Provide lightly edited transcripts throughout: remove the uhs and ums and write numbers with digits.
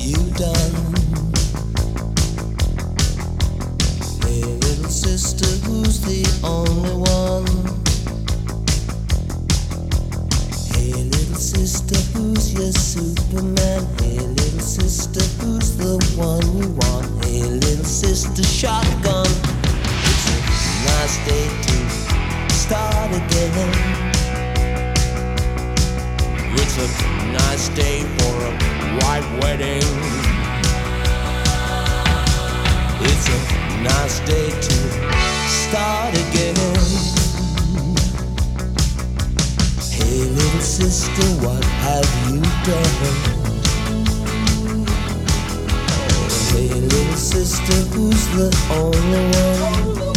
you done? Hey, little sister, who's the only one? Hey, little sister, who's your Superman? Hey, little sister, who's the one you want? Hey, little sister, shotgun. It's a nice day to start again. It's a nice day for a white wedding. It's a nice day to start again. Hey, little sister, what have you done? Hey, little sister, who's the only one?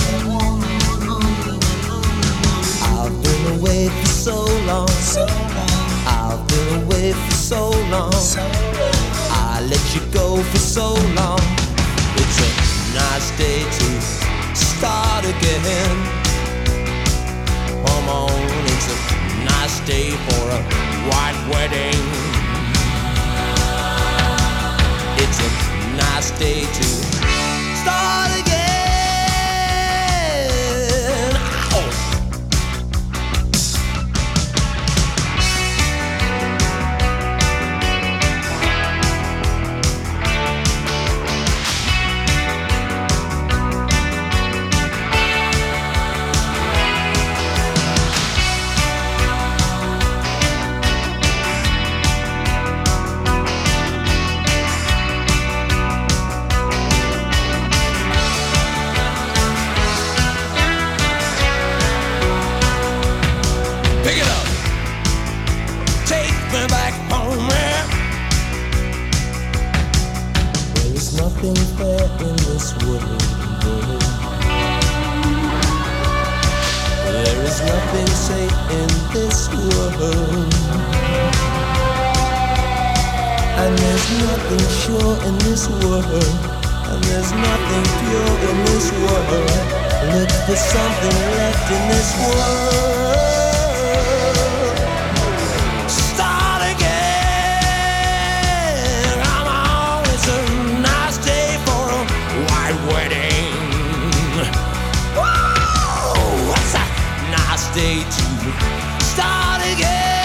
I've been away for so long. I've been away for so long. I let you go for so long. It's a nice day to start again. Come on, it's a nice day for a white wedding. It's a nice day to start again. Ow! Pick it up, take me back home, man. There is nothing fair in this world. There is nothing safe in this world. And there's nothing sure in this world. And there's nothing pure in this world. Look for something left in this world. Day to start again.